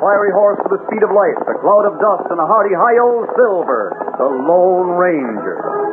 fiery horse with the speed of light, a cloud of dust, and a hearty high-old Silver, the Lone Ranger.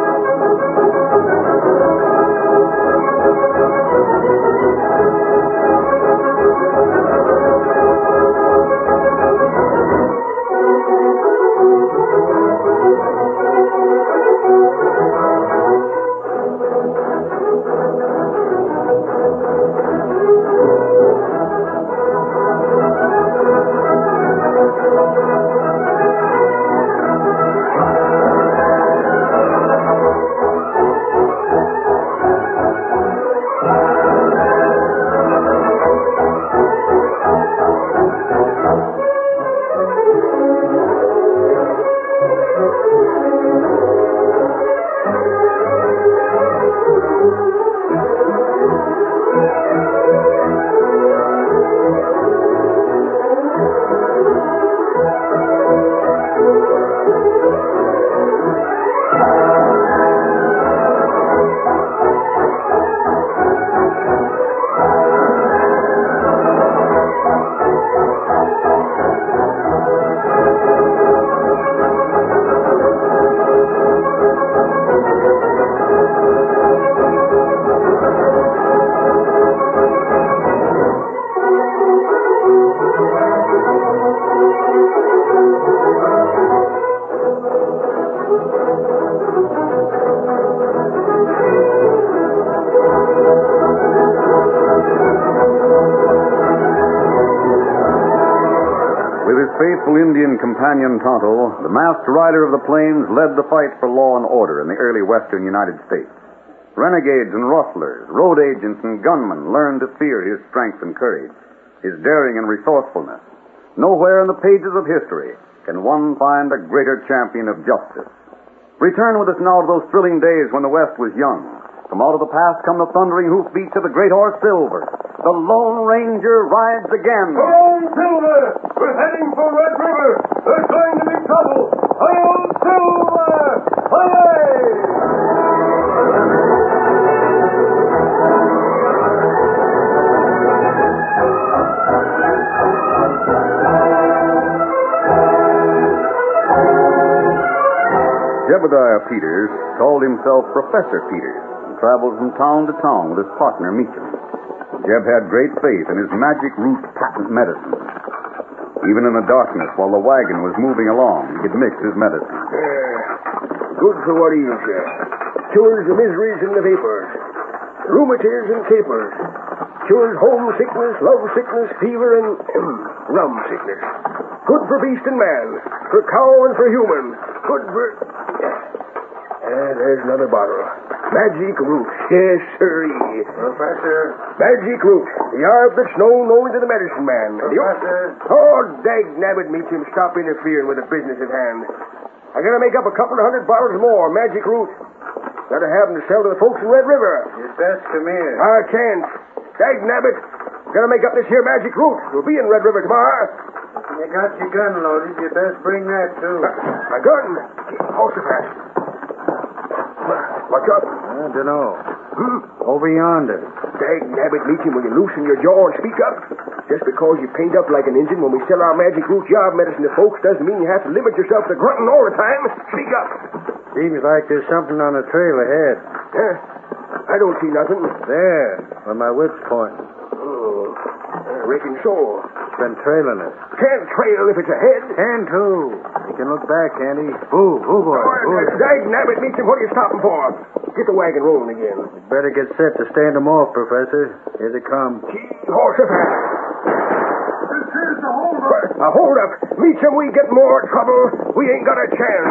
Faithful Indian companion Tonto, the masked rider of the plains, led the fight for law and order in the early western United States. Renegades and rustlers, road agents and gunmen learned to fear his strength and courage, his daring and resourcefulness. Nowhere in the pages of history can one find a greater champion of justice. Return with us now to those thrilling days when the West was young. From out of the past come the thundering hoofbeats of the great horse Silver. The Lone Ranger rides again. Come on, Silver! We're heading for Red River. There's going to be trouble. Hi-yo, Silver! Jebediah Peters called himself Professor Peters and traveled from town to town with his partner Meacham. Jeb had great faith in his magic root patent medicine. Even in the darkness, while the wagon was moving along, he could mix his medicine. Good for what he'll say. Cures the miseries and the vapors. Rheumatiz and capers. Cures homesickness, love sickness, fever, and rum sickness. Good for beast and man. For cow and for human. Good for... there's another bottle. Magic root. Yes, sirree. Professor. Magic root. The herb that's known only to the medicine man. Professor. Oh, dag-nabbit, Meacham. Stop interfering with the business at hand. I gotta make up a couple of 100 bottles more. Magic root. Gotta have them to sell to the folks in Red River. You'd best come here. I can't. Dag-nabbit. Gotta make up this here magic root. We'll be in Red River tomorrow. You got your gun loaded. You'd best bring that, too. My gun? Oh, so fast. What's up? I don't know. Over yonder. Dag-nabbit, Meacham, will you loosen your jaw and speak up? Just because you paint up like an Injun when we sell our magic root job medicine to folks doesn't mean you have to limit yourself to grunting all the time. Speak up. Seems like there's something on the trail ahead. Huh? I don't see nothing. There, where my whip's pointing. Oh, I reckon so. It's been trailing us. Can't trail if it's ahead. Can too. You can look back, can't he? Boo, boy. Dag-nabbit, Meacham, what are you stopping for? Get the wagon rolling again. Better get set to stand them off, Professor. Here they come. Gee, horse of fast. This here's the holdup. Now, hold up. Meacham, we get more trouble. We ain't got a chance.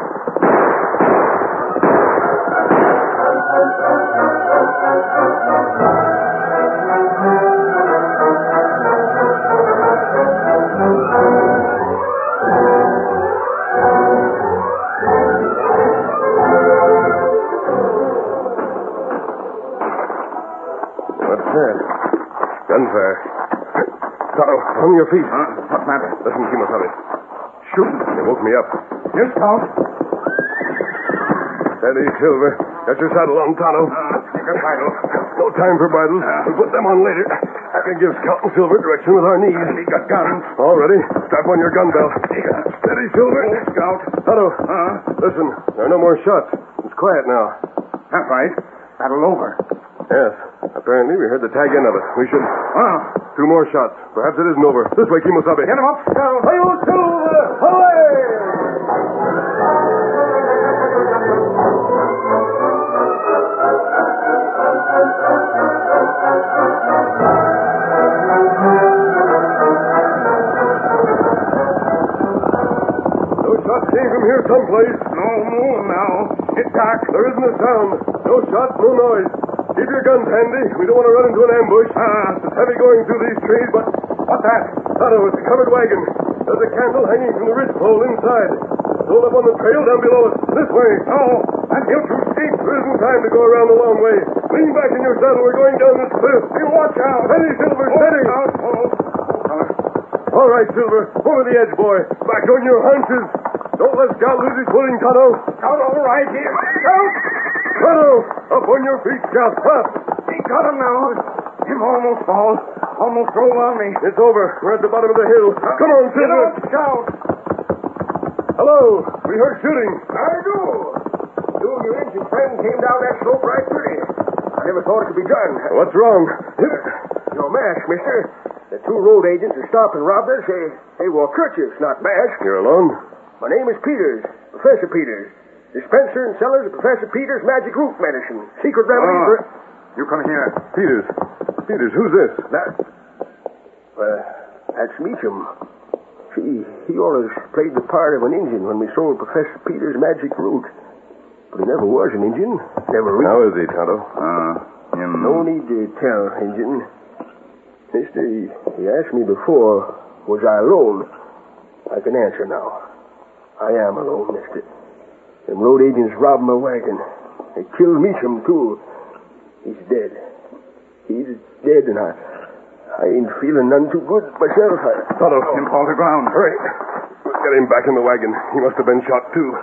What's that? Gunfire. Tonto, on your feet. What matter? Listen, Kimasabi. Shooting. They woke me up. Yes, Count. Steady, Silver. Got your saddle on, Tonto. Take a bridle. No time for bridles. We'll put them on later. I can give Scout and Silver direction with our knees. We got guns. All ready. Strap on your gun belt. Steady, Silver. Scout. Tonto. Listen, there are no more shots. It's quiet now. That's right. Battle over. Yes. Apparently, we heard the tag end of it. We should... 2 more shots. Perhaps it isn't over. This way, Kimosabe. Get him up, Scout. Hail Silver! Away! Came from here someplace. No move now. It's dark. There isn't a sound. No shots, no noise. Keep your guns handy. We don't want to run into an ambush. It's heavy going through these trees, but... What's that? Tonto, it's a covered wagon. There's a candle hanging from the ridgepole inside. Hold up on the trail down below us. This way. No, that hill's too steep. There isn't time to go around the long way. Lean back in your saddle. We're going down this cliff. You watch out. Steady, Silver, steady. All right, Silver. Over the edge, boy. Back on your haunches. Don't let Scout lose his footing, Tonto. Scout all right here. Scout! Tonto, up on your feet, Scout. Up. He got him now. Him almost fall. Almost rolled on me. It's over. We're at the bottom of the hill. Come on, Get Silver. up, Scout. Hello. We heard shooting. I do. You and your Indian friend came down that slope right pretty. I never thought it could be done. What's wrong? Your mask, mister. The 2 road agents who stopped and robbed us, they wore kerchiefs, not masks. You're alone? My name is Peters, Professor Peters. Dispenser and seller of Professor Peters' magic root medicine. Secret remedy for... You come here. Peters. Peters, who's this? That's Meacham. He always played the part of an Indian when we sold Professor Peters' magic root. But he never was an Indian. Never really. How is he, Tonto? No need to tell, Indian. Mister, he asked me before, was I alone? I can answer now. I am alone, mister. Them road agents robbed my wagon. They killed Meacham, too. He's dead. He's dead, and I ain't feeling none too good myself. Tonto, Him fall to ground. hurry. We'll get him back in the wagon. He must have been shot, too.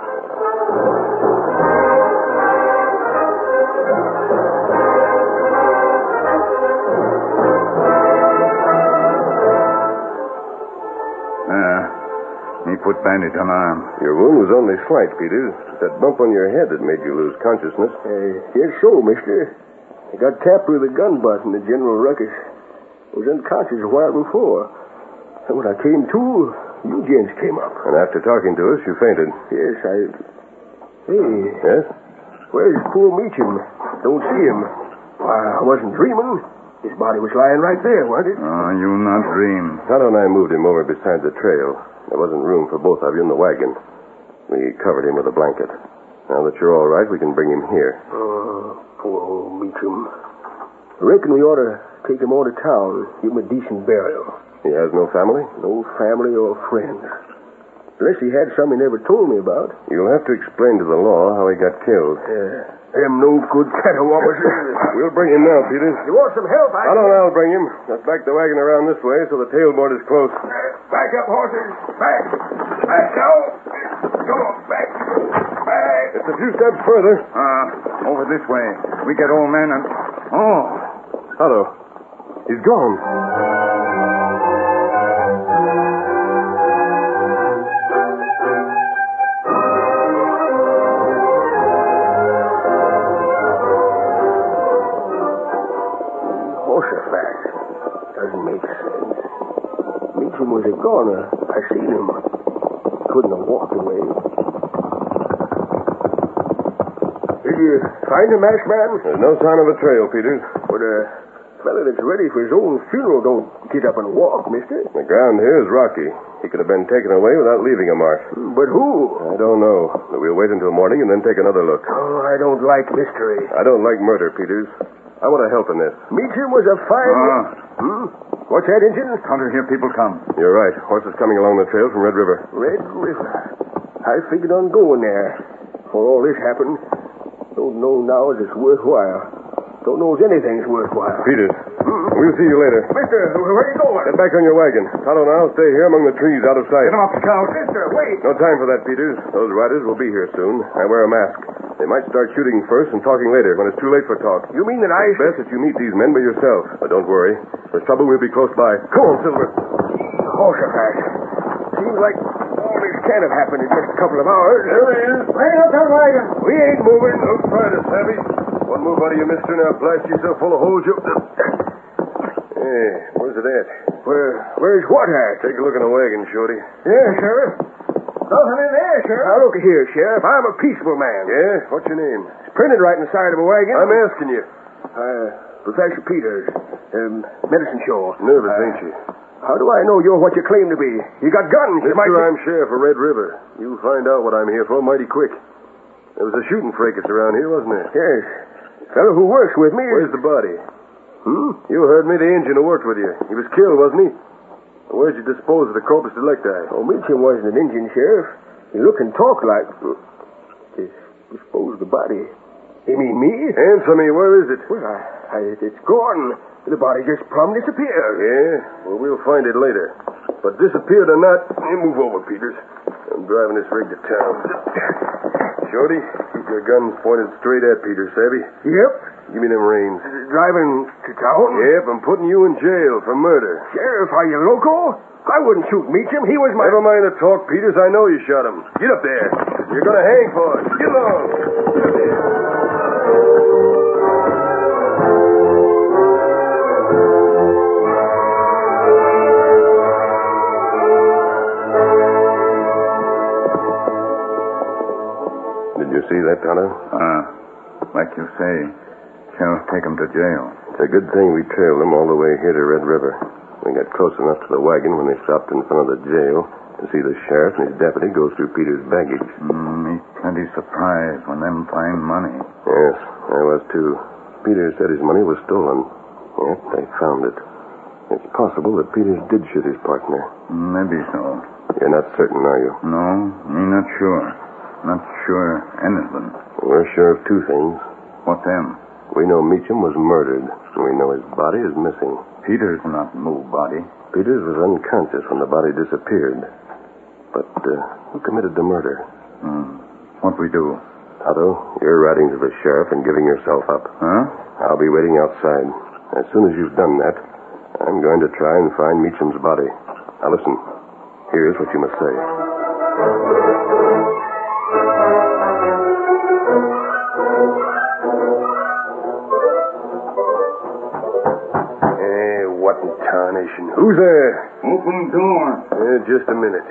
He put bandage on arm. Your wound was only slight, Peters. That bump on your head that made you lose consciousness. Yes, so, mister. I got tapped with a gun butt in the general ruckus. I was unconscious a while before. And when I came to, you gents came up. And after talking to us, you fainted. Yes, Hey, Yes? where's poor Meacham? Don't see him. Why, I wasn't dreaming. His body was lying right there, wasn't it? Oh, you not dream. Tonto and I moved him over beside the trail. There wasn't room for both of you in the wagon. We covered him with a blanket. Now that you're all right, we can bring him here. Oh, poor old Meacham. I reckon we ought to take him on to town, give him a decent burial. He has no family? No family or friends. Unless he had some he never told me about. You'll have to explain to the law how he got killed. Them no good catawampus. We'll bring him now, Peters. You want some help? I'll bring him. Let's back the wagon around this way so the tailboard is close. Back up, horses. Back. Back now. Come on, back. Back. It's a few steps further. Over this way. We get old man and... Oh. Tonto. He's gone. Doesn't make sense. Meacham was a goner. I seen him. Couldn't have walked away. Did you find him, masked man? There's no sign of a trail, Peters. But a fella that's ready for his own funeral don't get up and walk, mister. The ground here is rocky. He could have been taken away without leaving a mark. But who? I don't know. But we'll wait until morning and then take another look. Oh, I don't like mystery. I don't like murder, Peters. I want to help in this. Meacham was a fine... What's that, Injun? Hunter, hear people come. You're right. Horses coming along the trail from Red River. Red River. I figured on going there. Before all this happened, don't know now if it's worthwhile. Don't know if anything's worthwhile. Peters, we'll see you later. Mister, where are you going? Get back on your wagon. Tonto and I'll stay here among the trees out of sight. Get off the couch. Mister, wait. No time for that, Peters. Those riders will be here soon. I wear a mask. They might start shooting first and talking later when it's too late for talk. You mean that I... It's best that you meet these men by yourself. But don't worry. If there's trouble, we'll be close by. Come on, Silver. Horse are fast. Seems like all this can't have happened in just a couple of hours. There he is. Bring up that wagon. We ain't moving. Don't try to, Savvy. One move out of you, mister, now blast yourself full of holes. Hey, where's it at? Where's what at? Take a look in the wagon, Shorty. Yeah, Sheriff. Nothing in there, Sheriff. Now, look here, Sheriff. I'm a peaceful man. Yeah? What's your name? It's printed right inside of a wagon. I'm asking you. Professor Peters. Medicine Show. Nervous, ain't you? How do I know you're what you claim to be? You got guns. Mister, I'm sheriff of Red River. You'll find out what I'm here for mighty quick. There was a shooting fracas around here, wasn't there? Yes. Fellow who works with me. Where's the body? You heard me, the Injun who worked with you. He was killed, wasn't he? Where'd you dispose of the corpus delicti? Oh, Meacham wasn't an Indian, Sheriff. He looked and talked like... Dispose of the body. You mean me? Answer me, where is it? Well, it's gone. The body just plumb disappeared. Yeah? Well, we'll find it later. But disappeared or not, you move over, Peters. I'm driving this rig to town. Shorty, keep your guns pointed straight at Peter, savvy? Yep. Give me them reins. Driving to town? Yep, I'm putting you in jail for murder. Sheriff, are you loco? I wouldn't shoot Meacham. He was my... Never mind the talk, Peters. I know you shot him. Get up there. You're going to hang for it. Get along. Get up there. Did you see that, Tonto? Like you say, sheriff take him to jail. It's a good thing we trailed them all the way here to Red River. We got close enough to the wagon when they stopped in front of the jail to see the sheriff and his deputy go through Peter's baggage. He's plenty surprised when them find money. Yes, I was too. Peter said his money was stolen. Yep, they found it. It's possible that Peters did shoot his partner. Maybe so. You're not certain, are you? No, me not sure. Not sure anything. We're sure of two things. What them? We know Meacham was murdered, and we know his body is missing. Peters not moved body. Peters was unconscious when the body disappeared. But who committed the murder? What we do? Otto, you're riding to the sheriff and giving yourself up. Huh? I'll be waiting outside. As soon as you've done that, I'm going to try and find Meacham's body. Now listen, here's what you must say. What in tarnation? Who's there? Open door. Just a minute.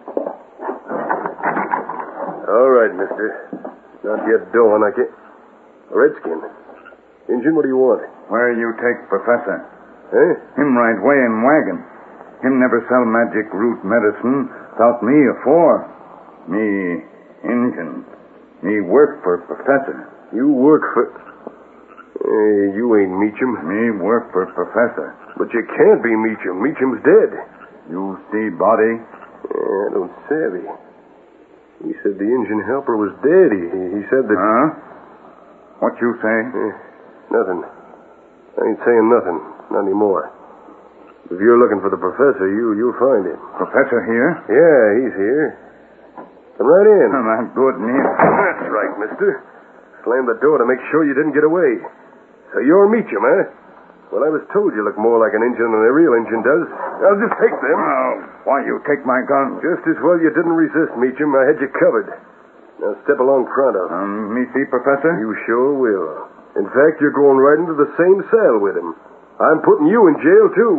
All right, mister. Not yet dawn, I can't... Redskin. Injun, what do you want? Where you take Professor? Eh? Him right way in wagon. Him never sell magic root medicine without me afore. Me Injun. Me work for Professor. You work for... you ain't Meacham. Me work for Professor. But you can't be Meacham. Meacham's dead. You see body? I don't savvy. He said the Indian helper was dead. He said that... Huh? What you say? Nothing. I ain't saying nothing. Not anymore. If you're looking for the professor, you'll find him. Professor here? Yeah, he's here. Come right in. Not good news. That's right, mister. Slammed the door to make sure you didn't get away. So you're Meacham, eh? Well, I was told you look more like an Injun than a real Injun does. I'll just take them. Oh, why you take my gun? Just as well you didn't resist, Meacham. I had you covered. Now step along pronto. Me see, Professor? You sure will. In fact, you're going right into the same cell with him. I'm putting you in jail, too.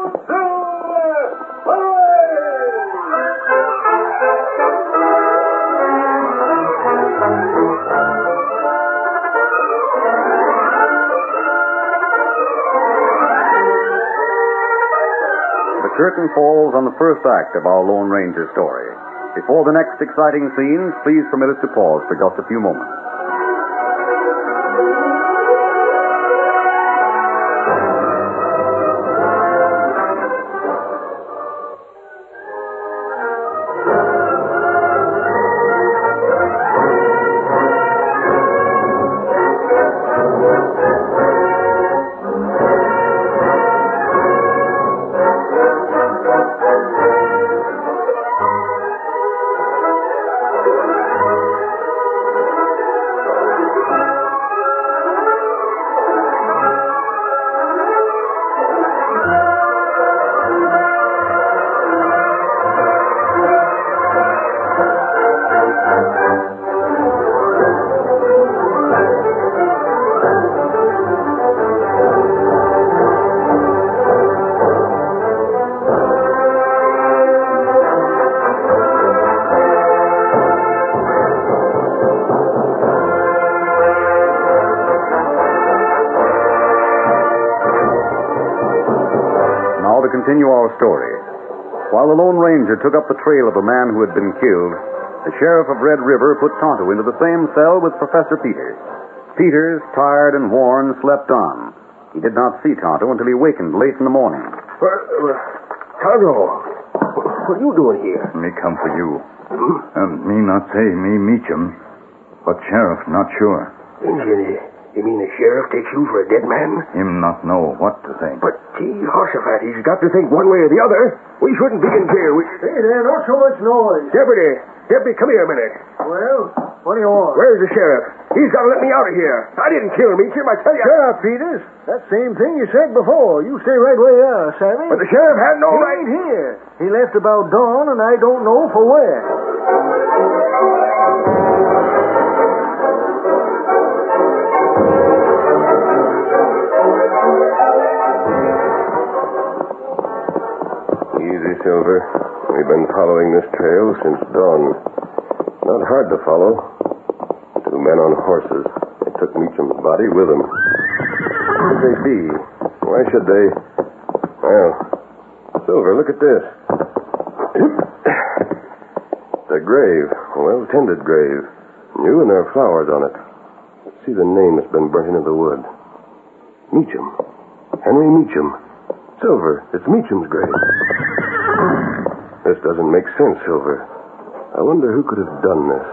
The curtain falls on the first act of our Lone Ranger story. Before the next exciting scenes, please permit us to pause for just a few moments. Now to continue our story. While the Lone Ranger took up the trail of the man who had been killed, the sheriff of Red River put Tonto into the same cell with Professor Peters. Peters, tired and worn, slept on. He did not see Tonto until he wakened late in the morning. Tonto, what are you doing here? Me come for you. Me not say me Meacham, but sheriff not sure. You mean the sheriff takes you for a dead man? Him not know what to think. But, Horsefat, he's got to think one way or the other. We shouldn't be in jail. Hey there, not so much noise. Deputy, come here a minute. Well, what do you want? Where's the sheriff? He's got to let me out of here. I didn't kill Meacham, I tell you. Sheriff Peters, that same thing you said before. You stay right where you are, savvy? But the sheriff had no He right. ain't here. He left about dawn, and I don't know for where. Easy, Silver. We've been following this trail since dawn. Not hard to follow. 2 men on horses. They took Meacham's body with them. Who could they be? Why should they? Well, Silver, look at this. It's a grave. A well-tended grave. New, and there are flowers on it. See the name that's been burnt into the wood. Meacham. Henry Meacham. Silver, it's Meacham's grave. This doesn't make sense, Silver. I wonder who could have done this.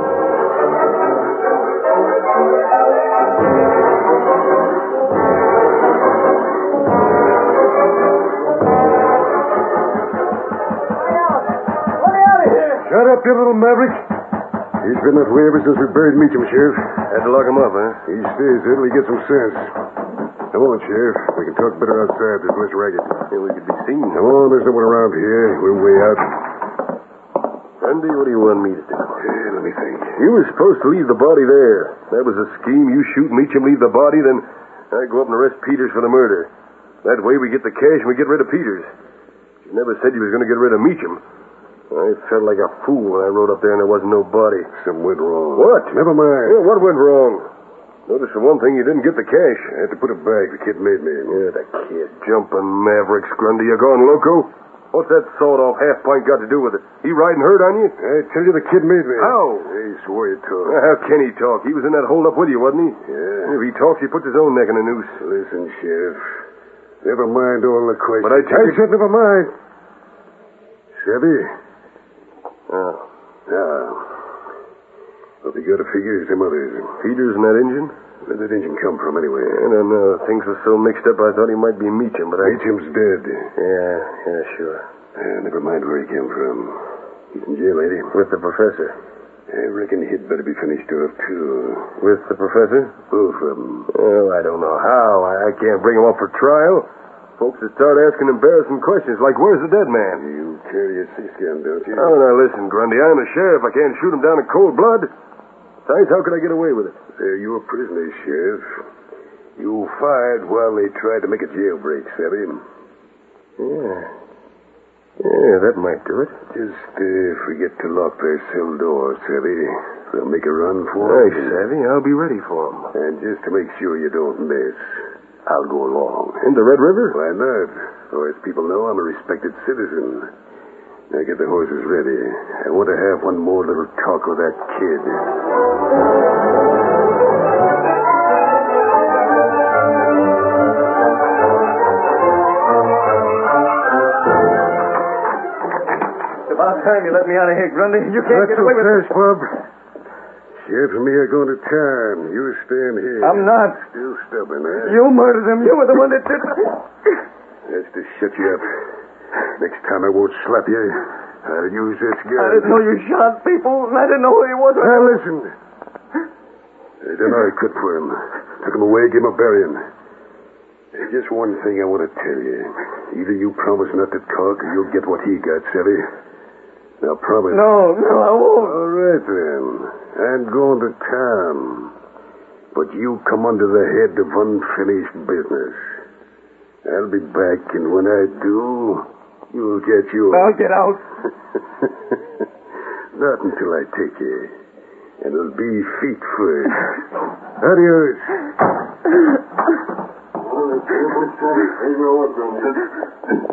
Shut up, you little maverick. He's been that way ever since we buried Meacham, Sheriff. Had to lock him up, huh? He stays there till he gets some sense. Come on, Sheriff. We can talk better outside. There's less racket. Yeah, we could be seen. Come on, there's no one around here. We're way out. Andy, what do you want me to do? Let me think. You were supposed to leave the body there. That was a scheme. You shoot Meacham, leave the body, then I go up and arrest Peters for the murder. That way we get the cash and we get rid of Peters. You never said you was going to get rid of Meacham. I felt like a fool when I rode up there and there wasn't no body. Something went wrong. What? Never mind. Yeah, what went wrong? Notice for one thing, you didn't get the cash. I had to put it back. The kid made me. Yeah, the kid. Jumping mavericks, Grundy. You gone loco? What's that sawed-off half-pint got to do with it? He riding herd on you? I tell you, the kid made me. How? He swore he talked. How can he talk? He was in that hold-up with you, wasn't he? Yeah. If he talks, he puts his own neck in a noose. Listen, Sheriff. Never mind all the questions. But I said never mind. Savvy? Oh. Now, what we got to figure is them others. Peters and that engine? Where'd that engine come from, anyway? I don't know. Things were so mixed up, I thought he might be Meacham, but Meacham's dead. Yeah, sure. Never mind where he came from. He's in jail, ain't he? With the professor. I reckon he'd better be finished off, too. With the professor? Both of them. Oh, I don't know how. I can't bring him up for trial. Folks would start asking embarrassing questions like, where's the dead man? You carry a six-gun, don't you? Oh, now listen, Grundy. I'm a sheriff. I can't shoot him down in cold blood. Besides, how could I get away with it? They're your prisoners, Sheriff. You fired while they tried to make a jailbreak, savvy? Yeah, that might do it. Just forget to lock their cell doors, savvy. They'll make a run for Hey, it. Savvy, I'll be ready for him. And just to make sure you don't miss, I'll go along. Into Red River? Why not? So as people know, I'm a respected citizen. Now get the horses ready. I want to have one more little talk with that kid. It's about time you let me out of here, Grundy. You can't get away with it. Bub. Sheriff and me are going to town. You stand here. I'm not. Still stubborn, eh? You murdered him. You were the one that did it. That's to shut you up. Next time I won't slap you. I'll use this gun. I didn't know you shot people, and I didn't know who he was. Now listen. I done all I could for him. Took him away, gave him a burying. There's just one thing I want to tell you. Either you promise not to talk, or you'll get what he got, Savvy. Now promise. No, I won't. All right, then. I'm going to town. But you come under the head of unfinished business. I'll be back, and when I do, you'll get yours. I'll get out. Not until I take you. And it'll be feet first. Adios.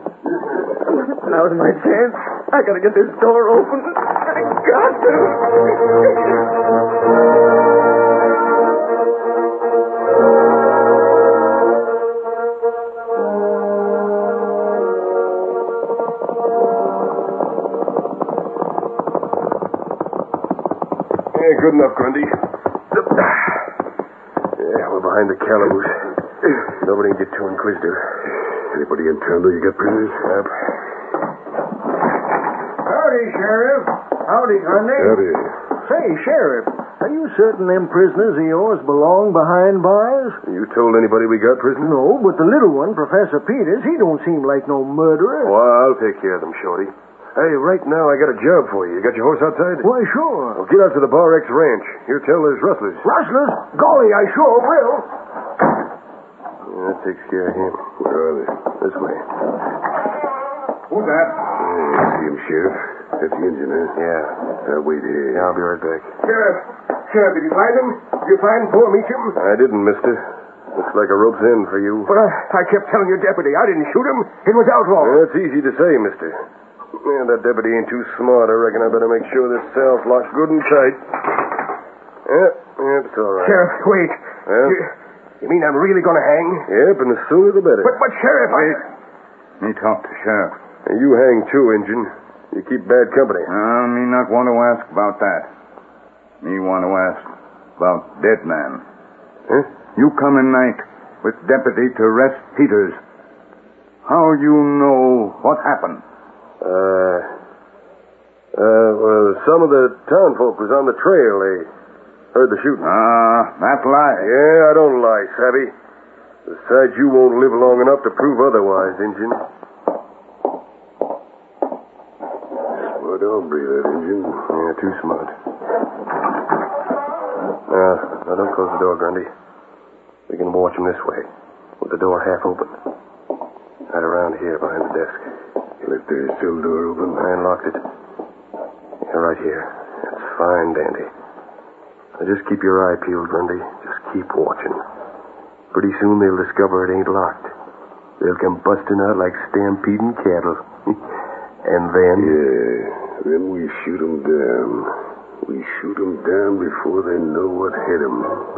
Now's my chance. I gotta get this door open. I got to. Good enough, Grundy. Yeah, we're behind the calaboose. Nobody can get too inquisitive. Anybody in town know you got prisoners? Yep. Howdy, Sheriff. Howdy, Grundy. Howdy. Say, Sheriff, are you certain them prisoners of yours belong behind bars? You told anybody we got prisoners? No, but the little one, Professor Peters, he don't seem like no murderer. Well, I'll take care of them, Shorty. Hey, right now I got a job for you. You got your horse outside? Why, sure. Well, get out to the Bar X Ranch. Here, tell there's rustlers. Rustlers? Golly, I sure will. Yeah, that takes care of him. Where are they? This way. Who's that? I see him, Sheriff. That's the engine, huh? Yeah. Wait here. Yeah, I'll be right back. Sheriff, did you find him? Did you find poor Meacham? I didn't, mister. Looks like a rope's end for you. But I kept telling your deputy I didn't shoot him. It was outlaw. That's easy to say, mister. Yeah, that deputy ain't too smart. I reckon I better make sure this cell's locked good and tight. It's all right. Sheriff, wait. Yeah? You mean I'm really going to hang? Yep, and the sooner the better. But Sheriff, Me talk to Sheriff. And you hang too, Injun. You keep bad company. Me not want to ask about that. Me want to ask about dead man. Huh? You come in night with deputy to arrest Peters. How you know what happened? Well, some of the town folk was on the trail. They heard the shooting. That lie. Yeah, I don't lie, Savvy. Besides, you won't live long enough to prove otherwise, Injun. Smart hombre, that Injun. Yeah, too smart. Now don't close the door, Grundy. We can watch him this way, with the door half open. Right around here behind the desk. You left the cell door open? I unlocked it. Yeah, right here. That's fine, Dandy. Now just keep your eye peeled, Grundy. Just keep watching. Pretty soon they'll discover it ain't locked. They'll come busting out like stampeding cattle. And then... Yeah, then we shoot 'em down. We shoot 'em down before they know what hit 'em.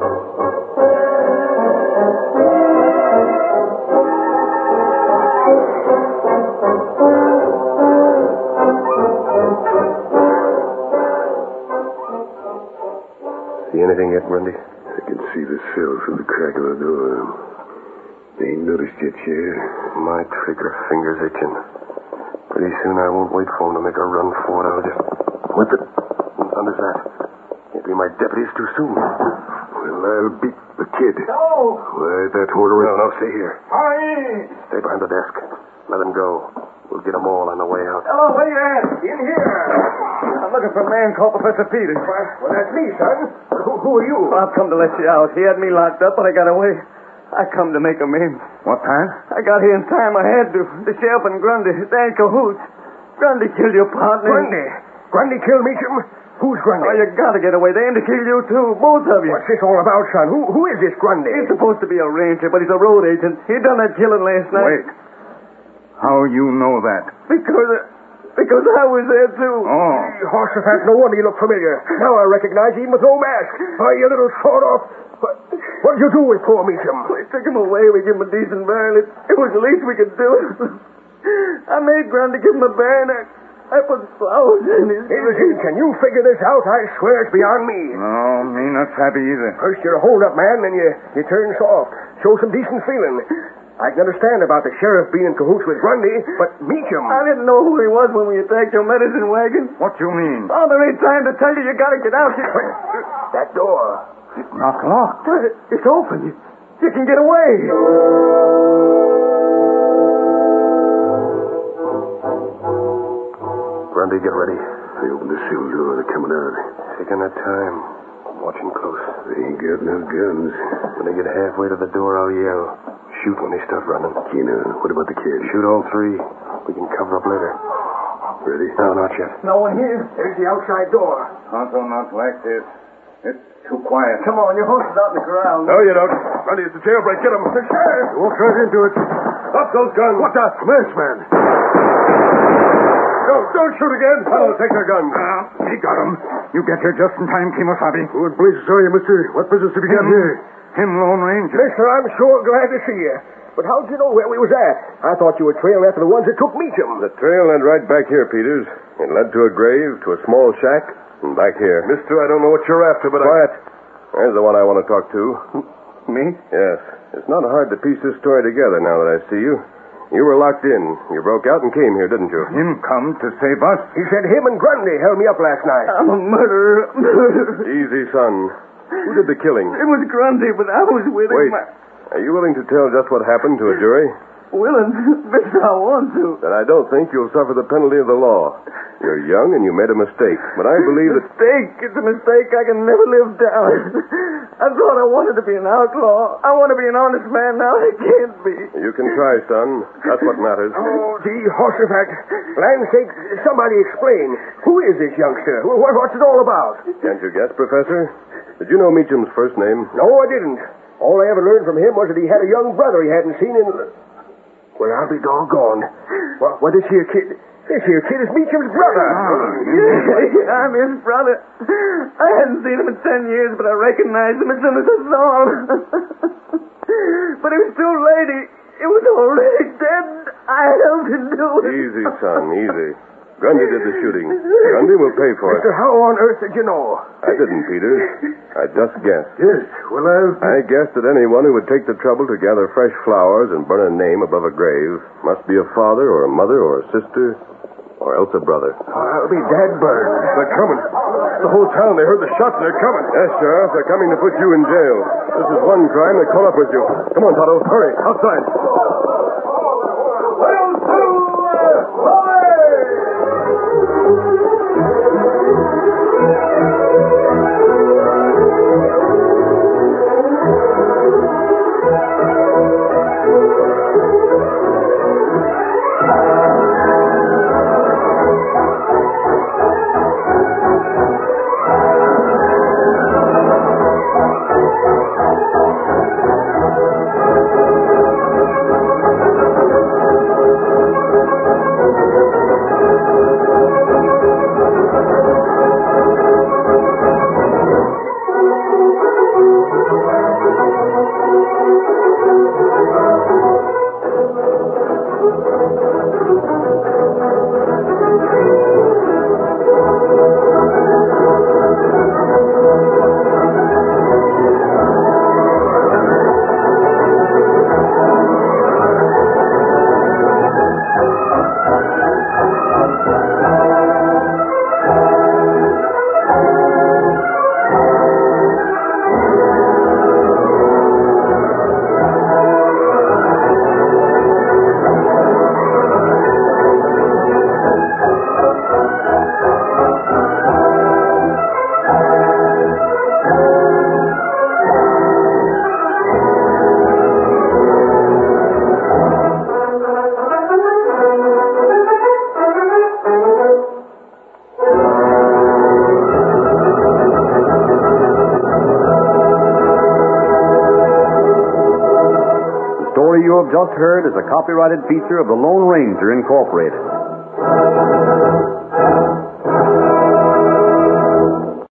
See anything yet, Grundy? I can see the cell through the crack of the door. They ain't noticed yet, Sheriff. My trigger finger's itching. Pretty soon I won't wait for him to make a run for it. I'll just... What the... What thunder's that? Can't be my deputies too soon. Well, I'll beat the kid. No! Why, that order... No, stay here. Hurry! Stay behind the desk. Let him go. We'll get them all on the way out. Hello, where you at? In here. I'm looking for a man called Professor Peters. Well, that's me, son. Who are you? I've come to let you out. He had me locked up, but I got away. I come to make amends. What time? I got here in time. I had to. The sheriff and Grundy, they're in cahoots. Grundy killed your partner. Grundy? Grundy killed Meacham? Who's Grundy? Oh, you gotta get away. They aim to kill you, too. Both of you. What's this all about, son? Who is this Grundy? He's supposed to be a ranger, but he's a road agent. He done that killing last night. Wait. How you know that? Because I was there, too. Oh. Horsefat, no wonder you look familiar. Now I recognize you even with no mask. Why, you little sawed-off. What did you do with poor Meacham? We took him away. We gave him a decent burial. It was the least we could do. I made Grundy give him a burial. I put flowers in his grave. Can you figure this out? I swear it's beyond me. No, me not happy either. First you're a hold-up man, then you turn soft. Show some decent feeling. I can understand about the sheriff being in cahoots with Grundy, but Meacham... I didn't know who he was when we attacked your medicine wagon. What you mean? Oh, there ain't time to tell you. You gotta get out here. That door. It's not locked. It's open. You can get away. Grundy, get ready. They opened the cell door. They're coming out. Taking their time. Watching close. They ain't got no guns. When they get halfway to the door, I'll yell. Shoot when they start running. Keener, what about the kid? Shoot all three. We can cover up later. Ready? No, not yet. No one here. There's the outside door. Also not like this. It's too quiet. Come on, your horse is out in the corral. No, you don't. Grundy, it's the jailbreak. Get him. The sheriff. Walk right into it. Up those guns. What the? Masked man. Don't shoot again. Tonto, take their guns. He got him. You get here just in time, Kemosabe. Good blazes are you, mister? What business have you got here? Him Lone Ranger. Mister, I'm sure glad to see you. But how'd you know where we was at? I thought you were trailing after the ones that took Meacham. The trail led right back here, Peters. It led to a grave, to a small shack, and back here. Mister, I don't know what you're after, but Quiet. There's the one I want to talk to. Me? Yes. It's not hard to piece this story together now that I see you. You were locked in. You broke out and came here, didn't you? Him come to save us. He said him and Grundy held me up last night. I'm a murderer. Easy, son. Who did the killing? It was Grundy, but I was with him. Wait. Are you willing to tell just what happened to a jury? Willing, Mister, I want to. Then I don't think you'll suffer the penalty of the law. You're young and you made a mistake, but I believe that... Mistake? It's a mistake I can never live down. I thought I wanted to be an outlaw. I want to be an honest man. Now I can't be. You can try, son. That's what matters. Oh, gee, Horsefact. Land's sake, somebody explain. Who is this youngster? What's it all about? Can't you guess, Professor? Did you know Meacham's first name? No, I didn't. All I ever learned from him was that he had a young brother he hadn't seen in... Well, I'll be doggone. What is here, kid? This here kid is Meacham's brother. I'm his brother. I hadn't seen him in 10 years, but I recognized him as soon as I saw him. But he was too late. He was already dead. I helped him do it. Easy, son, easy. Grundy did the shooting. Grundy will pay for it. Mister, how on earth did you know? I didn't, Peter. I just guessed. Yes, well, I guessed that anyone who would take the trouble to gather fresh flowers and burn a name above a grave must be a father or a mother or a sister or else a brother. I'll be dead burned. They're coming. The whole town, they heard the shots. They're coming. Yes, Sheriff, they're coming to put you in jail. This is one crime they caught up with you. Come on, Tonto. Hurry. Outside. You have just heard is a copyrighted feature of the Lone Ranger Incorporated.